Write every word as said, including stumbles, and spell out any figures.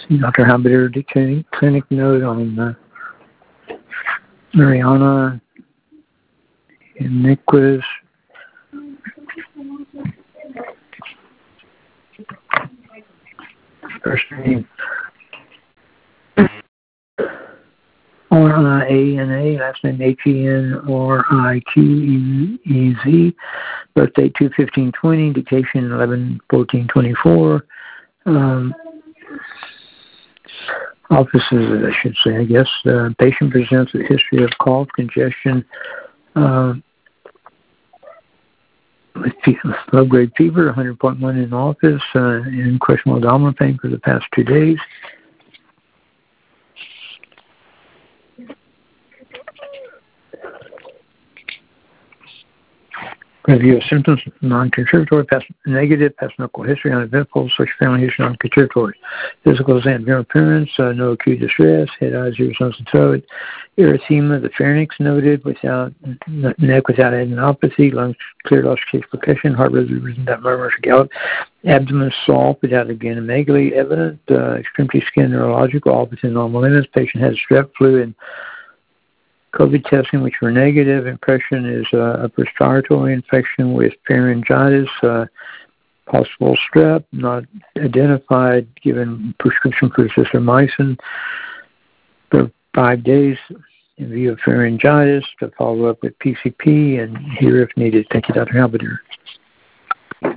See Doctor Habider, the clinic, clinic note on uh, Mariana and Niquez. First name R I A N A, last name H E N R I Q E E Z, birthday two fifteen twenty, dictation eleven fourteen twenty-four. Um, offices, I should say, I guess. Uh, patient presents with history of cough, congestion, uh, low-grade fever, one hundred point one in office, uh, and questionable abdominal pain for the past two days. Review of symptoms, non-contributory, past, negative, past medical history, uneventful, social family history, non-contributory. Physical exam, general appearance, uh, no acute distress, head, eyes, ears, nose, and throat. Erythema, the pharynx noted, without neck without adenopathy, lungs cleared, auscultation percussion, heart rate without murmurs or gout, abdomen soft without again-megaly evident, uh, extremity skin neurological, all within normal limits. Patient has strep, flu, and COVID testing, which were negative. Impression is uh, upper respiratory infection with pharyngitis, uh, possible strep, not identified, given prescription for azithromycin for five days in view of pharyngitis, to follow up with P C P and here if needed. Thank you, Doctor Habider.